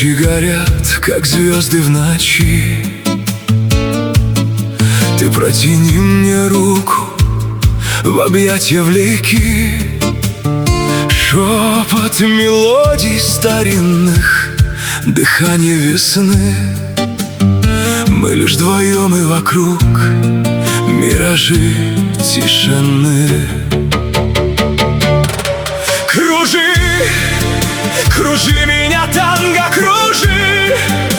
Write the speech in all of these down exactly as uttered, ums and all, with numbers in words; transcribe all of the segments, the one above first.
Очи горят, как звезды в ночи. Ты протяни мне руку, в объятья влеки. Шепот мелодий старинных, дыхание весны. Мы лишь вдвоем, и вокруг миражи тишины. Кружи, кружи меня, танго, кружи.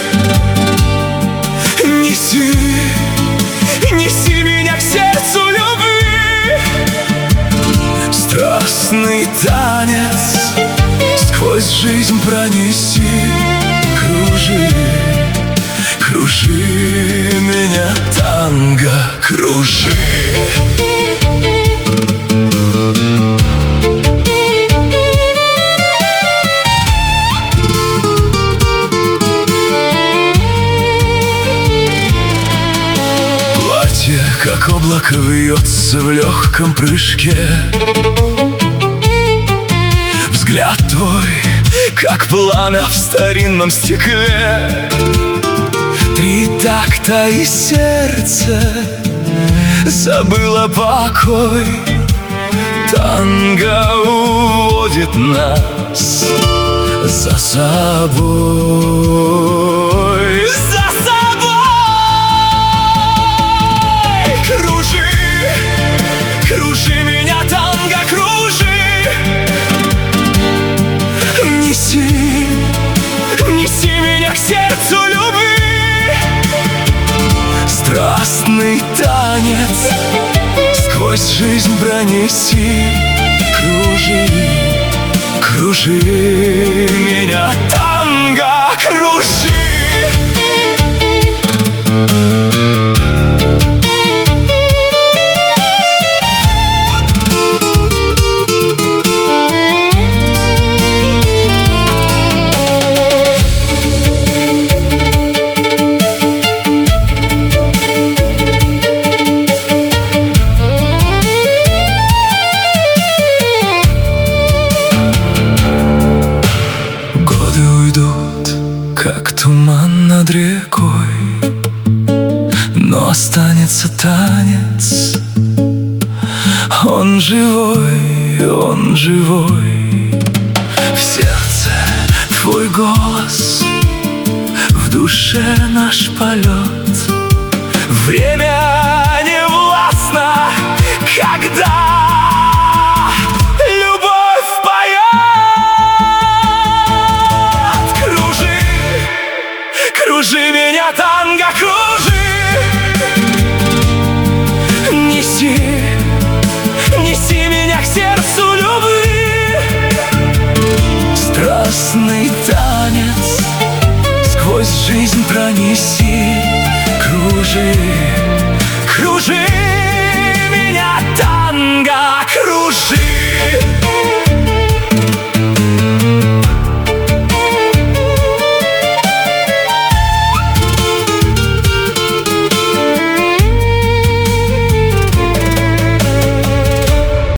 Неси, неси меня к сердцу любви. Страстный танец сквозь жизнь пронеси. Кружи, кружи меня, танго, кружи. Платье, как облако, вьется в легком прыжке. Взгляд твой, как пламя в старинном стекле. Три такта и сердце забыло покой. Танго уводит нас за собой, за собой. Кружи, кружи меня, танго, кружи. Неси, неси меня к сердцу любви. Страстный танец сквозь жизнь пронеси. Кружи, кружи меня, танго, кружи. Как туман над рекой, но останется танец. Он живой, он живой. В сердце твой голос, в душе наш полет. Время не властно, когда кружи меня, танго, кружи. Неси, неси меня к сердцу любви. Страстный танец сквозь жизнь пронеси. Кружи, кружи